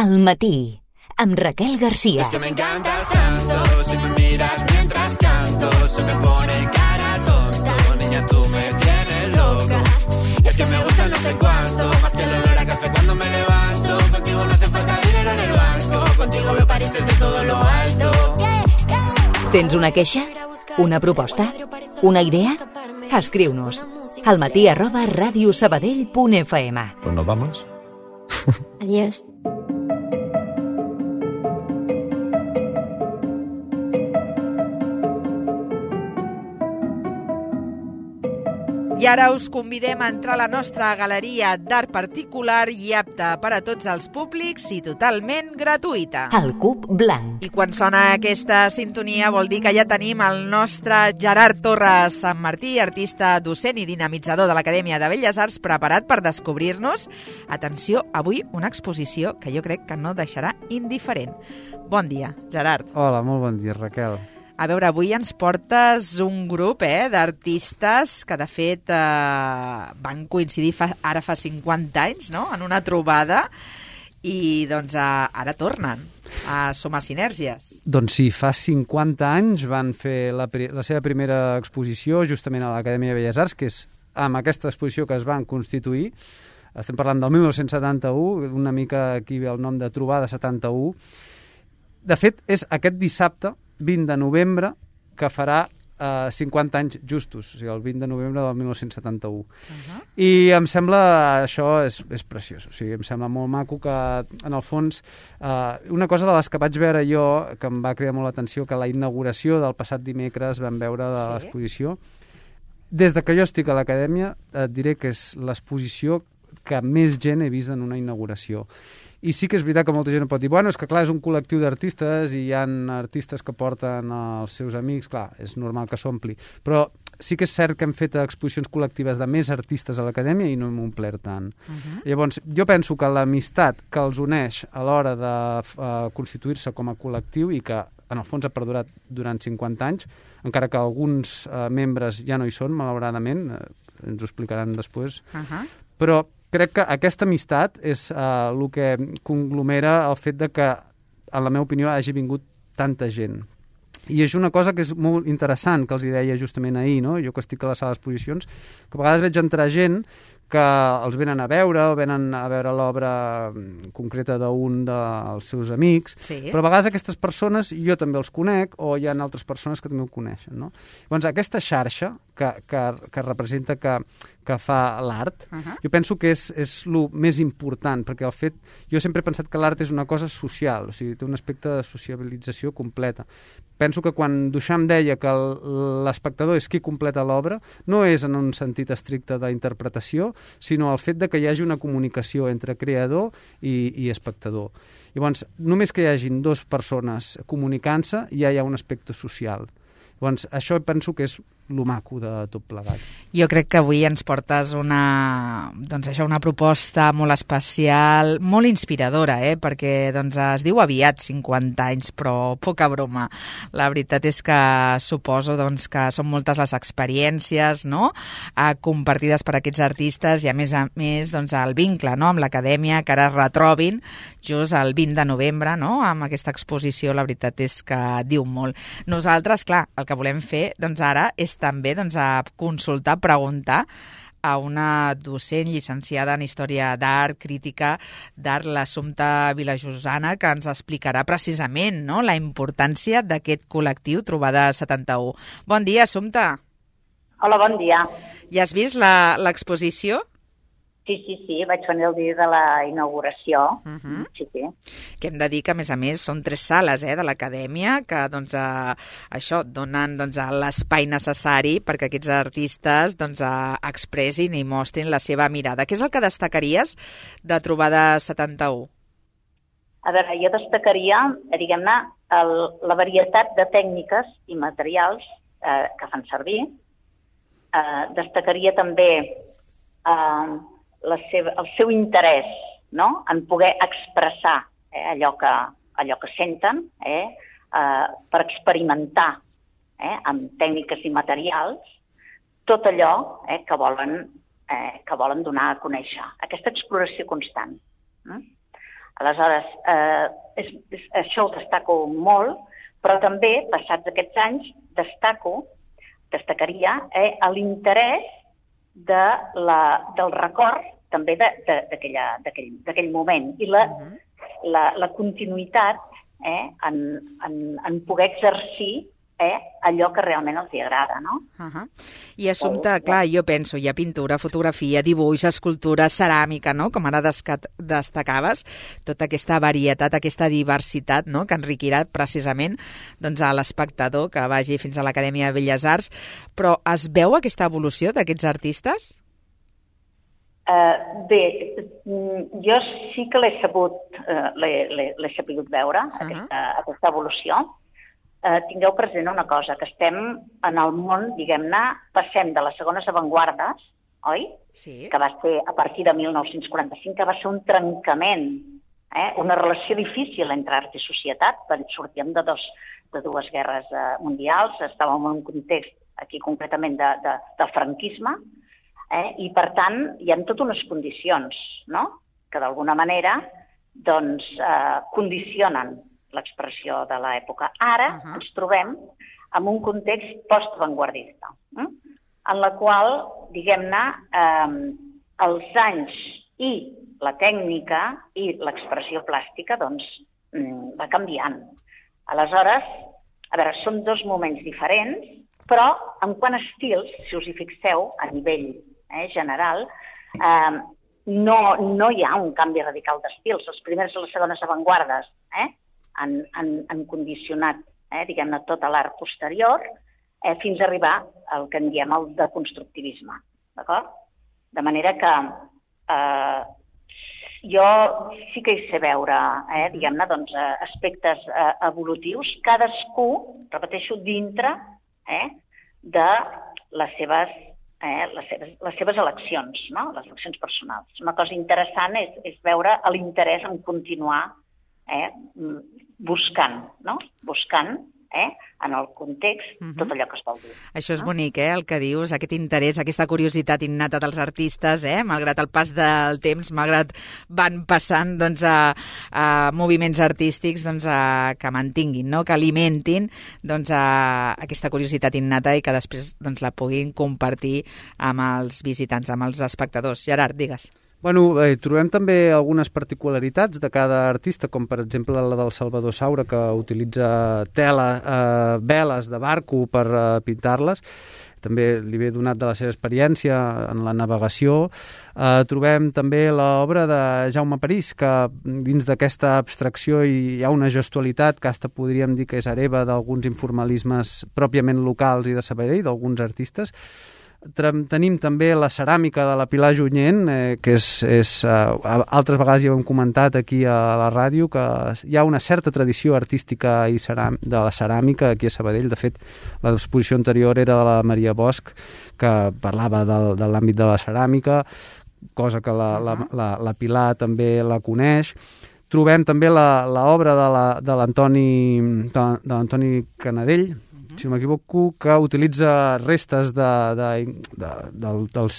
Al matí, amb Raquel García. Es que me encantas tanto, si me miras mientras canto, se me pone cara tonta. Niña, tú me tienes loca. Y es que me gusta no sé cuánto, más que el olor a café cuando me levanto. Contigo no hace falta dinero en el banco, contigo veo París desde todo lo alto. Tens una queixa? Una proposta? Una idea? Escriu-nos almatí@radiosabadell.fm. Pues nos vamos. Adiós. I ara us convidem a entrar a la nostra galeria d'art particular i apta per a tots els públics i totalment gratuïta. El Cub Blanc. I quan sona aquesta sintonia vol dir que ja tenim el nostre Gerard Torres Sant Martí, artista, docent i dinamitzador de l'Acadèmia de Belles Arts, preparat per descobrir-nos, atenció, avui una exposició que jo crec que no deixarà indiferent. Bon dia, Gerard. Hola, molt bon dia, Raquel. A veure, avui ens portes un grup d'artistes que, de fet, van coincidir ara fa 50 anys, no?, en una trobada, i doncs ara tornen a sumar sinergies. Doncs sí, fa 50 anys van fer la seva primera exposició justament a l'Acadèmia de Belles Arts, que és amb aquesta exposició que es van constituir. Estem parlant del 1971, una mica aquí ve el nom de Trobada 71. De fet, és aquest dissabte, 20 de novembre, que farà 50 anys justos, o sigui, el 20 de novembre del 1971. I em sembla, això és preciós, o sigui, em sembla molt maco que, en el fons, una cosa de les que vaig veure jo, que em va cridar molt l'atenció, que la inauguració del passat dimecres vam veure de l'exposició, des de que jo estic a l'Acadèmia, et diré que és l'exposició que més gent he vist en una inauguració. I sí que és veritat que molta gent pot dir, bueno, és que clar, és un col·lectiu d'artistes i hi ha artistes que porten els seus amics, clar, és normal que s'ompli. Però sí que és cert que hem fet exposicions col·lectives de més artistes a l'Acadèmia i no hem omplert tant. Llavors, jo penso que l'amistat que els uneix a l'hora de constituir-se com a col·lectiu i que en el fons ha perdurat durant 50 anys, encara que alguns membres ja no hi són, malauradament, ens ho explicaran després, però crec que aquesta amistat és el que conglomera el fet de que, en la meva opinió, hagi vingut tanta gent. I és una cosa que és molt interessant, que els hi deia justament ahir, no? Jo que estic a la sala d'exposicions, que a vegades veig entrar gent que els venen a veure o venen a veure l'obra concreta d'un dels seus amics, però a vegades aquestes persones jo també els conec o hi ha altres persones que també ho coneixen, no? Llavors, aquesta xarxa que representa que fa l'art, jo penso que és el més important, perquè el fet, jo sempre he pensat que l'art és una cosa social, o sigui, té un aspecte de sociabilització completa. Penso que quan Duchamp deia que l'espectador és qui completa l'obra, no és en un sentit estricte d'interpretació, sinó el fet de que hi hagi una comunicació entre creador i espectador. Llavors, només que hi hagin dues persones comunicant-se, ja hi ha un aspecte social. Llavors, això penso que és lo maco de tot plegat. Jo crec que avui ens portes una proposta molt especial, molt inspiradora, perquè es diu aviat 50 anys, però poca broma. La veritat és que suposo que són moltes les experiències, no?, compartides per aquests artistes i a més el vincle, no?, amb l'Acadèmia, que ara es retrobin just el 20 de novembre, no?, amb aquesta exposició. La veritat és que diu molt. Nosaltres, clar, el que volem fer ara és també a consultar, preguntar a una docent llicenciada en Història d'Art, crítica d'art, l'Assumpta Vilajosana, que ens explicarà precisament, no?, la importància d'aquest col·lectiu Trobada 71. Bon dia, Assumpta. Hola, bon dia. Ja has vist l'exposició? Sí, vaig venir el dia de la inauguració. Sí. Que hem de dir que, a més, són 3 sales de l'Acadèmia que això donen l'espai necessari perquè aquests artistes expressin i mostrin la seva mirada. Què és el que destacaries de Trobada 71? A veure, jo destacaria, diguem-ne, la varietat de tècniques i materials que fan servir. Destacaria també el seu interès, no?, en poder expressar allò que senten, per experimentar amb tècniques i materials tot allò que volen donar a conèixer. Aquesta exploració constant. Aleshores, això ho destaco molt, però també, passats aquests anys, destacaria l'interès del record també d'aquell moment i la continuïtat en poder exercir allò que realment els agrada, no? I Assumpta, clar, jo penso, hi ha pintura, fotografia, dibuix, escultura, ceràmica, no? Com ara destacaves, tota aquesta varietat, aquesta diversitat, no? Que enriquirà precisament doncs, a l'espectador que vagi fins a l'Acadèmia de Belles Arts. Però es veu aquesta evolució d'aquests artistes? Bé, jo sí que l'he sabut veure, aquesta evolució. Tingueu present una cosa, que estem en el món, diguem-ne, passem de les segones avantguardes, oi? Sí. Que va ser a partir de 1945, que va ser un trencament, una relació difícil entre art i societat, sortíem de dues guerres mundials, estàvem en un context, aquí concretament, del franquisme, i per tant hi ha totes unes condicions, no?, que d'alguna manera doncs, condicionen l'expressió de l'època. Ara ens trobem en un context post-vanguardista, en la qual, diguem-ne, els anys i la tècnica i l'expressió plàstica doncs, va canviant. Aleshores, a veure, són dos moments diferents, però en quant a estils, si us hi fixeu, a nivell general, no hi ha un canvi radical d'estils. Els primers i les segones avantguardes han condicionat, diguem-ne, tota l'art posterior, fins a arribar al que en diem el deconstructivisme, d'acord? De manera que jo sí que hi sé veure, diguem-ne, doncs, aspectes evolutius, cadascú, repeteixo, dintre de les seves eleccions, no? Les eleccions personals. Una cosa interessant és veure l'interès en continuar buscant en el context tot allò que es vol dir. Això és bonic, el que dius, aquest interès, aquesta curiositat innata dels artistes, malgrat el pas del temps, malgrat van passant doncs, a moviments artístics doncs, que mantinguin, no? Que alimentin doncs, aquesta curiositat innata i que després doncs, la puguin compartir amb els visitants, amb els espectadors. Gerard, digues. Bueno, trobem també algunes particularitats de cada artista, com per exemple la del Salvador Saura, que utilitza veles de barco per pintar-les. També li ve donat de la seva experiència en la navegació. Trobem també l'obra de Jaume París, que dins d'aquesta abstracció hi ha una gestualitat que hasta podríem dir que és hereva d'alguns informalismes pròpiament locals i de Sabadell, d'alguns artistes. Tenim també la ceràmica de la Pilar Junyent, que altres vegades ja ho hem comentat aquí a la ràdio, que hi ha una certa tradició artística de la ceràmica aquí a Sabadell. De fet, l'exposició anterior era de la Maria Bosch, que parlava de l'àmbit de la ceràmica, cosa que la Pilar també la coneix. Trobem també l'obra de l'Antoni Canadell, si no m'equivoco, que utilitza restes de la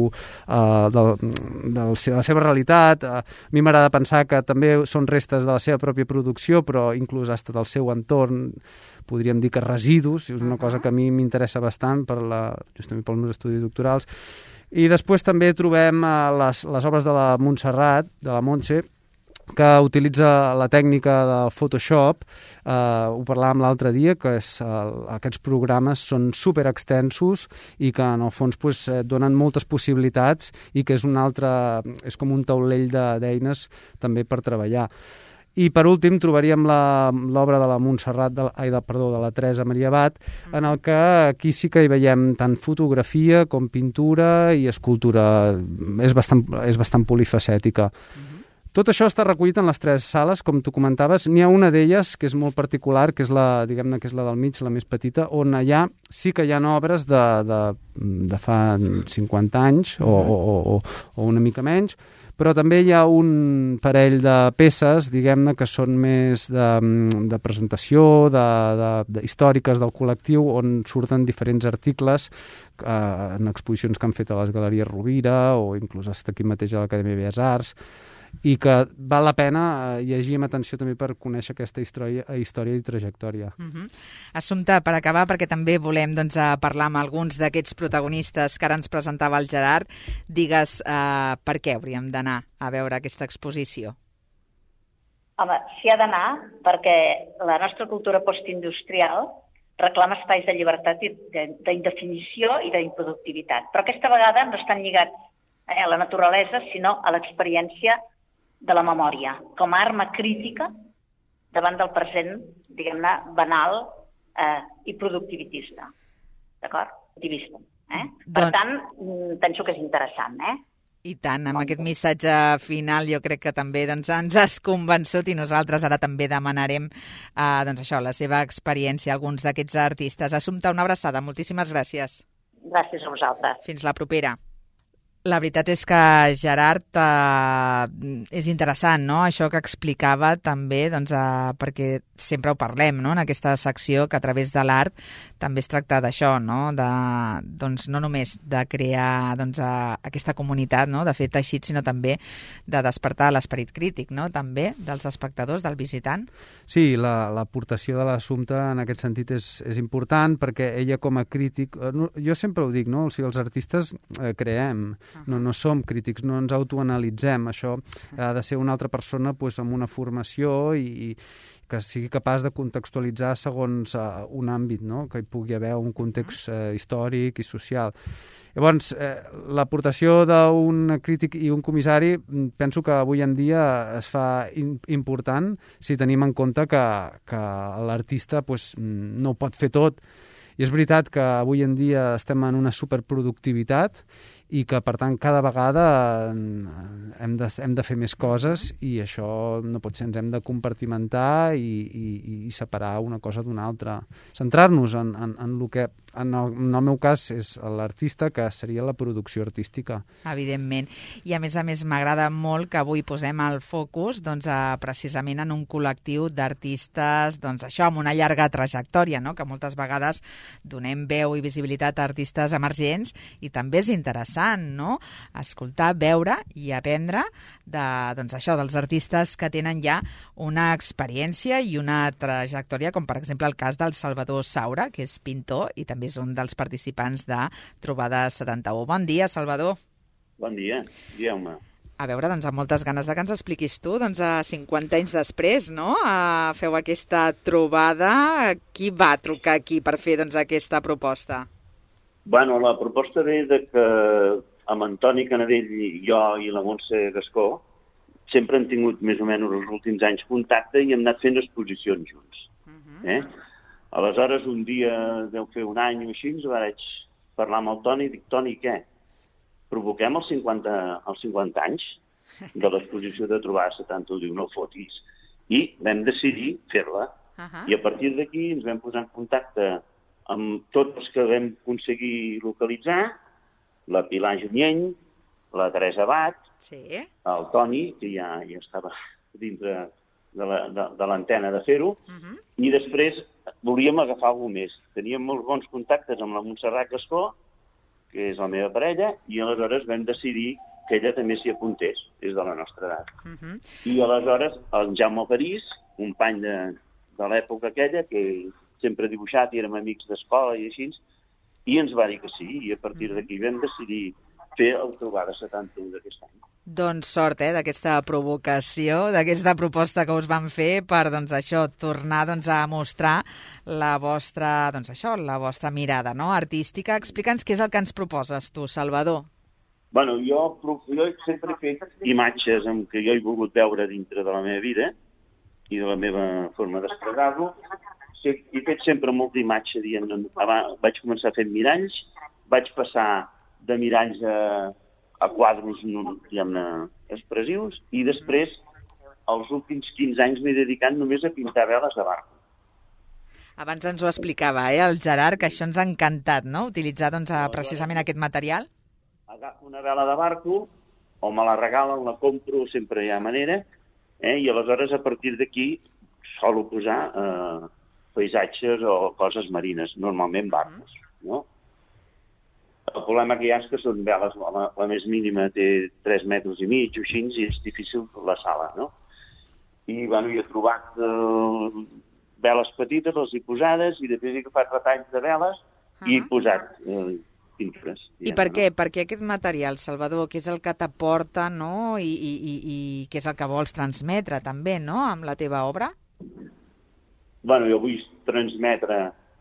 seva realitat. A mi m'agrada pensar que també són restes de la seva pròpia producció, però inclús hasta del seu entorn, podríem dir que residus, és una cosa que a mi m'interessa bastant justament pels meus estudis doctorals. I després també trobem les obres de la Montserrat, de la Montse, que utilitza la tècnica del Photoshop. Ho parlàvem l'altre dia, que aquests programes són super extensos i que en el fons donen moltes possibilitats i que és és com un taulell d'eines també per treballar. I per últim trobaríem l'obra de la Montserrat, de la Teresa Maria Abad, en el que aquí sí que hi veiem tant fotografia com pintura i escultura. És bastant polifacètica. Tot això està recollit en les 3 sales, com tu comentaves. N'hi ha una d'elles que és molt particular, que és la del mig, la més petita, on allà sí que hi ha obres de fa 50 anys o una mica menys, però també hi ha un parell de peces, diguem-ne, que són més de presentació, històriques del col·lectiu, on surten diferents articles en exposicions que han fet a les Galeries Rovira o inclús aquí mateix a l'Acadèmia de Belles Arts. i que val la pena llegir amb atenció també per conèixer aquesta història i trajectòria. Assumpte, per acabar, perquè també volem parlar amb alguns d'aquests protagonistes que ara ens presentava el Gerard, digues per què hauríem d'anar a veure aquesta exposició. Home, s'hi ha d'anar perquè la nostra cultura postindustrial reclama espais de llibertat i d'indefinició i d'improductivitat. Però aquesta vegada no estan lligats a la naturalesa, sinó a l'experiència de la memòria, com a arma crítica davant del present, diguem-ne, banal i productivitista. D'acord? Activista. Per tant, penso que és interessant, I tant, amb aquest missatge final jo crec que també ens has convençut i nosaltres ara també demanarem la seva experiència a alguns d'aquests artistes. Assumpta, una abraçada. Moltíssimes gràcies. Gràcies a vosaltres. Fins la propera. La veritat és que, Gerard, és interessant, no?, això que explicava també, perquè sempre ho parlem, no?, en aquesta secció, que a través de l'art també es tracta d'això, no?, no només de crear aquesta comunitat, no?, de fer teixit, sinó també de despertar l'esperit crític, no?, també dels espectadors, del visitant. Sí, l'aportació de l'Assumpta en aquest sentit és important, perquè ella com a crític, jo sempre ho dic, no?, o sigui, els artistes creem, no som crítics, no ens autoanalitzem. Això ha de ser una altra persona amb una formació i que sigui capaç de contextualitzar segons un àmbit, no?, que hi pugui haver un context històric i social. Llavors, l'aportació d'un crític i un comissari penso que avui en dia es fa important si tenim en compte que l'artista no ho pot fer tot. I és veritat que avui en dia estem en una superproductivitat i que, per tant, cada vegada hem de fer més coses i això no pot ser, ens hem de compartimentar i separar una cosa d'una altra. Centrar-nos en el que, en el meu cas, és l'artista, que seria la producció artística. Evidentment. I, a més, m'agrada molt que avui posem el focus precisament en un col·lectiu d'artistes, això, amb una llarga trajectòria, no?, que moltes vegades donem veu i visibilitat a artistes emergents i també és interessant, no?, escoltar, veure i aprendre dels artistes que tenen ja una experiència i una trajectòria, com per exemple el cas del Salvador Saura, que és pintor i també és un dels participants de Trobada 71. Bon dia, Salvador. Bon dia, dieu-me. A veure, amb moltes ganes de que ens expliquis tu, 50 anys després, no?, feu aquesta trobada. Qui va trucar aquí per fer aquesta proposta? Bueno, la proposta ve de que amb Antoni Canadell i jo i la Montse Gascó sempre hem tingut més o menys els últims anys contacte i hem anat fent exposicions junts. Aleshores, un dia, deu fer un any o així, vaig parlar amb el Toni i dic, Toni, què? Provoquem els 50 anys de l'exposició de Trobada 71, diu, no fotis. I vam decidir fer-la. I a partir d'aquí ens vam posar en contacte amb tots els que vam aconseguir localitzar, la Pilar Junyent, la Teresa Abad, el Toni, que ja estava dintre de l'antena de fer-ho, i després volíem agafar alguna més. Teníem molts bons contactes amb la Montserrat Gascó, que és la meva parella, i aleshores vam decidir que ella també s'hi apuntés, és de la nostra edat. I aleshores el Jaume París, company de l'època aquella, que sempre ha dibuixat i érem amics d'escola i així, i ens va dir que sí, i a partir d'aquí vam decidir fer el Trobada 71 d'aquest any. Doncs sort, d'aquesta provocació, d'aquesta proposta que us van fer per, tornar a mostrar la vostra, la vostra mirada, no?, artística. Explica'ns què és el que ens proposes tu, Salvador. Bueno, jo sempre he fet imatges en què jo he volgut veure dintre de la meva vida i de la meva forma d'expressar-lo. He fet sempre molta imatge, vaig començar fent miralls, vaig passar de miralls a quadros, diguem-ne, expressius, i després, els últims 15 anys m'he dedicat només a pintar veles de barco. Abans ens ho explicava, el Gerard, que això ens ha encantat, no?, utilitzar, precisament aquest material. Agafo una vela de barco, o me la regalen, la compro, sempre hi ha manera, i aleshores, a partir d'aquí, solo posar paisatges o coses marines, normalment barcos, no? El problema que hi ha és que són veles, la més mínima té 3 metres i mig o així, i és difícil la sala, no? I, bueno, hi he trobat veles petites, les he posades, i després he agafat retalls de veles i he posat pintures. I per què? Per què aquest material, Salvador? Què és el que t'aporta, no? I què és el que vols transmetre, també, no?, amb la teva obra? Bueno, jo vull transmetre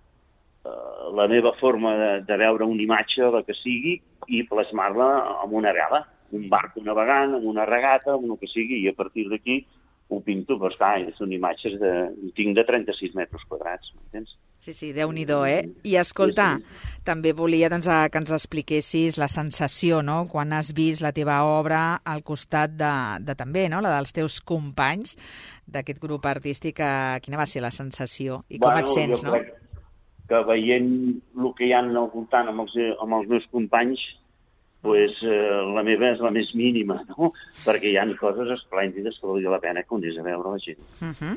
la meva forma de veure una imatge, la que sigui, i plasmar-la amb una vela, un barco navegant, amb una regata, amb el que sigui, i a partir d'aquí ho pinto, però esclar, són imatges tinc de 36 metres quadrats, m'entens? Sí, Déu-n'hi-do, I escolta, també volia que ens expliquessis la sensació, no?, quan has vist la teva obra al costat de també, no?, la dels teus companys d'aquest grup artístic. Quina va ser la sensació i com et sents, no? Jo crec que veient el que hi ha al voltant amb els meus companys, pues, la meva és la més mínima, no? Perquè hi ha coses esplèndides que valdria la pena que anés a veure la gent.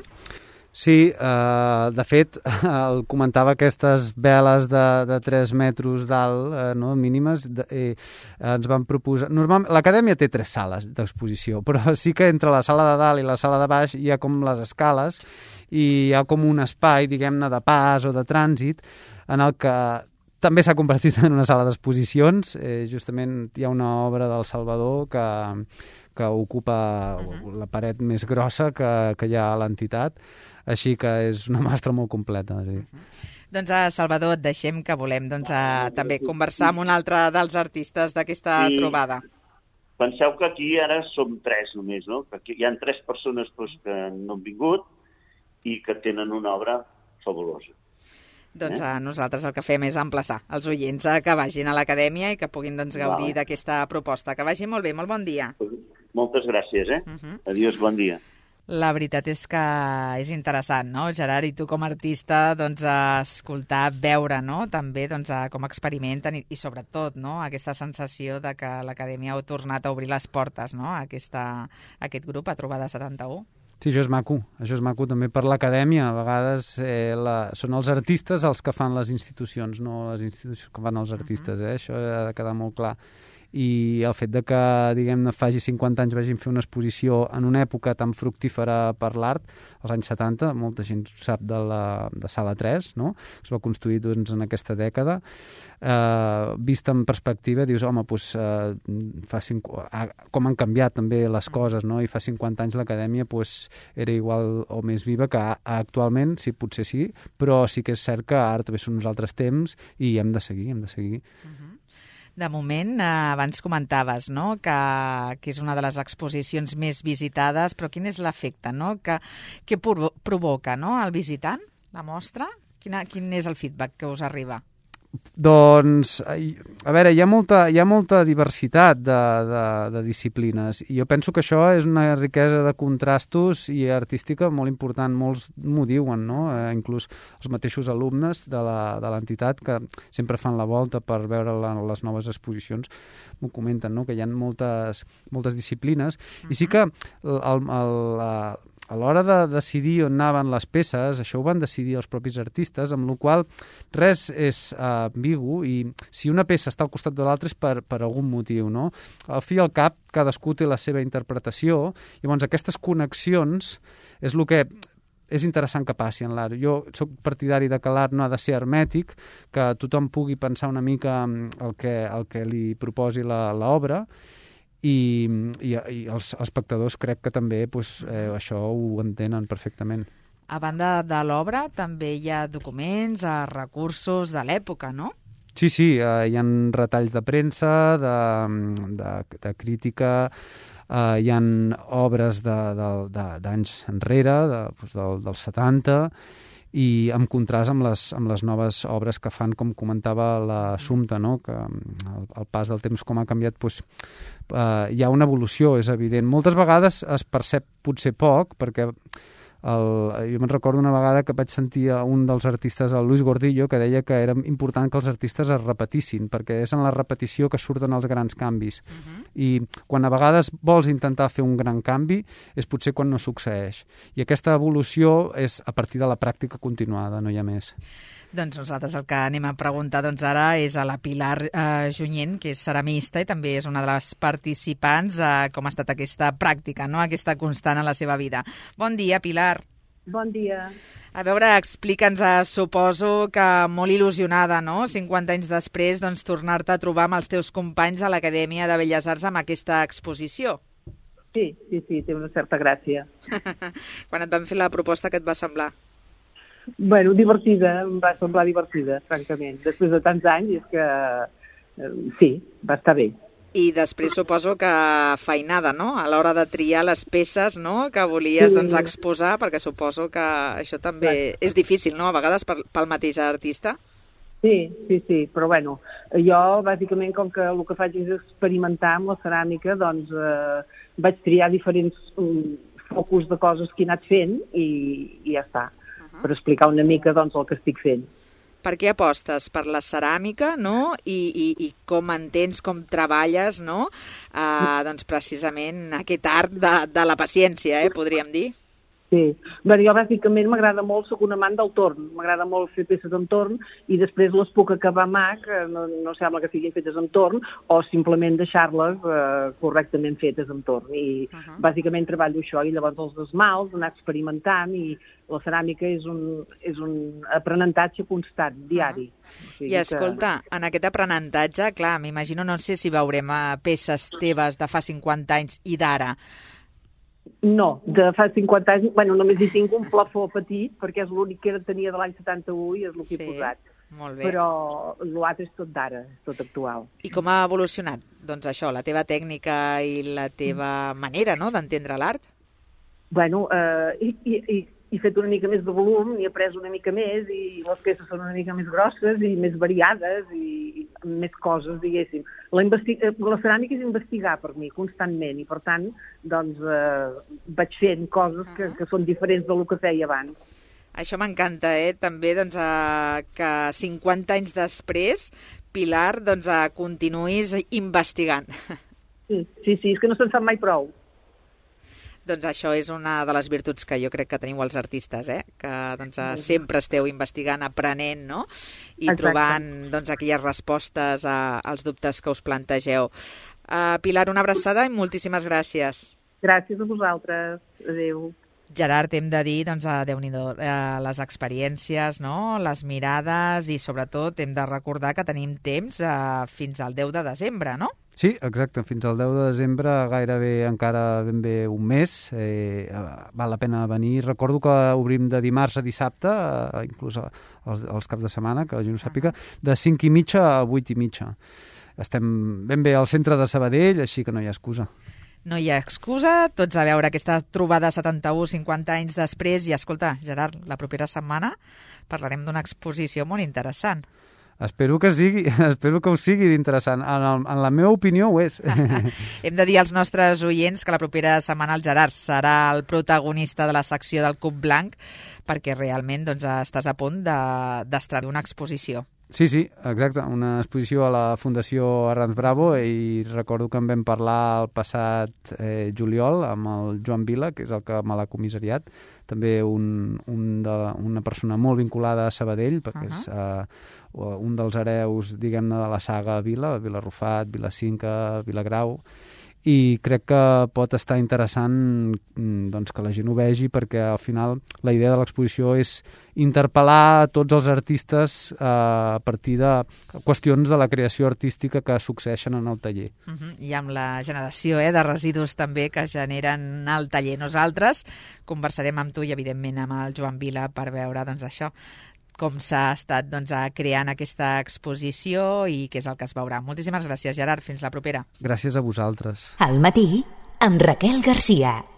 Sí, de fet, comentava aquestes veles de 3 metres d'alt, no, mínimes, ens van proposar... Normalment, l'Acadèmia té 3 sales d'exposició, però sí que entre la sala de dalt i la sala de baix hi ha com les escales i hi ha com un espai, diguem-ne, de pas o de trànsit en el que també s'ha convertit en una sala d'exposicions. Justament hi ha una obra del Salvador que ocupa la paret més grossa que hi ha a l'entitat, així que és una mostra molt completa. Sí. Doncs, Salvador, et deixem, que volem també conversar amb un altre dels artistes d'aquesta trobada. Penseu que aquí ara som 3 només, no? Que hi ha 3 persones que no han vingut i que tenen una obra fabulosa. Doncs nosaltres el que fem és emplaçar els oients que vagin a l'Acadèmia i que puguin gaudir d'aquesta proposta. Que vagi molt bé, molt bon dia. Moltes gràcies, Adiós, bon dia. La veritat és que és interessant, no, Gerard? I tu com a artista, escoltar, veure, no?, també com experimenten i sobretot, no?, aquesta sensació de que l'Acadèmia ha tornat a obrir les portes, no?, a aquest grup, a Trobada 71. Sí, això és maco també per l'Acadèmia. A vegades són els artistes els que fan les institucions, no les institucions que fan els artistes, Això ha de quedar molt clar. I el fet de que, diguem-ne, faci 50 anys vagin fer una exposició en una època tan fructífera per l'art, als anys 70, molta gent sap de Sala 3, no?, es va construir en aquesta dècada. Vist en perspectiva, dius, home, com han canviat també les coses, no?, i fa 50 anys l'Acadèmia era igual o més viva que actualment, sí, potser sí, però sí que és cert que ara també són uns altres temps i hem de seguir. De moment, abans comentaves, no?, que és una de les exposicions més visitades, però quin és l'efecte, no?, que provoca, no?, el visitant, la mostra? Quin és el feedback que us arriba? Doncs, a veure, hi ha molta diversitat de disciplines i jo penso que això és una riquesa de contrastos i artística molt important. Molts m'ho diuen, no? Inclús els mateixos alumnes de l'entitat que sempre fan la volta per veure les noves exposicions m'ho comenten, no? Que hi ha moltes disciplines i sí que a l'hora de decidir on anaven les peces, això ho van decidir els propis artistes, amb la qual res és ambigu i si una peça està al costat de l'altra és per algun motiu, no? Al fi i al cap, cadascú té la seva interpretació, i llavors aquestes connexions és el que és interessant que passi en l'art. Jo soc partidari de que l'art no ha de ser hermètic, que tothom pugui pensar una mica el que li proposi l'obra, i els espectadors crec que també això ho entenen perfectament. A banda de l'obra també hi ha documents, recursos de l'època, no? Sí, hi ha retalls de premsa, de crítica, hi ha obres d'anys enrere, dels 70, i en contrast amb les noves obres que fan, com comentava l'Assumpta, no? Que el pas del temps com ha canviat, hi ha una evolució, és evident. Moltes vegades es percep potser poc, perquè Jo me'n recordo una vegada que vaig sentir a un dels artistes, el Luis Gordillo, que deia que era important que els artistes es repetissin, perquè és en la repetició que surten els grans canvis. I quan a vegades vols intentar fer un gran canvi és potser quan no succeeix. I aquesta evolució és a partir de la pràctica continuada, no hi ha més. Doncs nosaltres el que anem a preguntar ara és a la Pilar Junyent, que és ceramista i també és una de les participants, com ha estat aquesta pràctica, no? Aquesta constant en la seva vida. Bon dia, Pilar. Bon dia. A veure, explica'ns, suposo que molt il·lusionada, no? 50 anys després, doncs, tornar-te a trobar amb els teus companys a l'Acadèmia de Belles Arts amb aquesta exposició. Sí, té una certa gràcia. Quan et van fer la proposta, què et va semblar? Bueno, divertida, em va semblar divertida, francament. Després de tants anys, és que sí, va estar bé. I després suposo que feinada, no? A l'hora de triar les peces, no?, que volies doncs, exposar, perquè suposo que això també és difícil, no?, a vegades pel mateix artista. Sí, però bueno, jo bàsicament com que el que faig és experimentar amb la ceràmica, doncs vaig triar diferents focus de coses que he anat fent i ja està, per explicar una mica doncs, el que estic fent. Per què apostes? Per la ceràmica, no? I com entens, com treballes, no? Doncs precisament aquest art de la paciència, podríem dir. Sí, bé, jo bàsicament m'agrada molt, soc un amant del torn, m'agrada molt fer peces en torn i després les puc acabar a mà, que no sembla que siguin fetes en torn, o simplement deixar-les correctament fetes en torn. I bàsicament treballo això, i llavors els esmalts, anar experimentant, i la ceràmica és un aprenentatge constant, diari. I escolta, en aquest aprenentatge, clar, m'imagino, no sé si veurem peces teves de fa 50 anys i d'ara. No, de fa 50 anys, bueno, només hi tinc un plafó petit, perquè és l'únic que tenia de l'any 71 i és el que he posat. Molt bé. Però l'altre és tot d'ara, és tot actual. I com ha evolucionat, doncs això, la teva tècnica i la teva manera, no?, d'entendre l'art? Bueno, he fet una mica més de volum, he après una mica més, i les peces són una mica més grosses i més variades i més coses, diguéssim. La ceràmica és investigar per mi constantment i, per tant, doncs, vaig fent coses que són diferents del que feia abans. Això m'encanta, també, doncs, que 50 anys després, Pilar, doncs, continuïs investigant. Sí, és que no se'n sap mai prou. Doncs això és una de les virtuts que jo crec que teniu els artistes, que doncs, sempre esteu investigant, aprenent, no? I trobant doncs, aquelles respostes als dubtes que us plantegeu. Pilar, una abraçada i moltíssimes gràcies. Gràcies a vosaltres. Adéu. Gerard, hem de dir, doncs, Déu-n'hi-do, les experiències, no?, les mirades i, sobretot, hem de recordar que tenim temps fins al 10 de desembre, no? Sí, exacte, fins al 10 de desembre, gairebé encara ben bé un mes, val la pena venir. Recordo que obrim de dimarts a dissabte, inclús els caps de setmana, que la gent ho sàpiga, de 5:30 a 8:30. Estem ben bé al centre de Sabadell, així que no hi ha excusa. No hi ha excusa, tots a veure aquesta trobada 71, 50 anys després. I escolta, Gerard, la propera setmana parlarem d'una exposició molt interessant. Espero que us sigui d'interessant. En la meva opinió ho és. Hem de dir als nostres oients que la propera setmana el Gerard serà el protagonista de la secció del Cub Blanc, perquè realment doncs, estàs a punt d'estrenar una exposició. Sí, exacte. Una exposició a la Fundació Arranz Bravo, i recordo que en vam parlar el passat juliol amb el Joan Vila, que és el que me l'ha comissariat, també una persona molt vinculada a Sabadell, perquè és un dels hereus, diguem-ne, de la saga Vila, Vilarrufat, Vilacinca, Vilagrau, i crec que pot estar interessant doncs, que la gent ho vegi, perquè al final la idea de l'exposició és interpel·lar tots els artistes a partir de qüestions de la creació artística que succeeixen en el taller. I amb la generació de residus també que generen al taller. Nosaltres conversarem amb tu i evidentment amb el Joan Vila per veure doncs, això, com s'ha estat doncs, creant aquesta exposició i què és el que es veurà. Moltíssimes gràcies, Gerard. Fins la propera. Gràcies a vosaltres. Al matí, amb Raquel Garcia.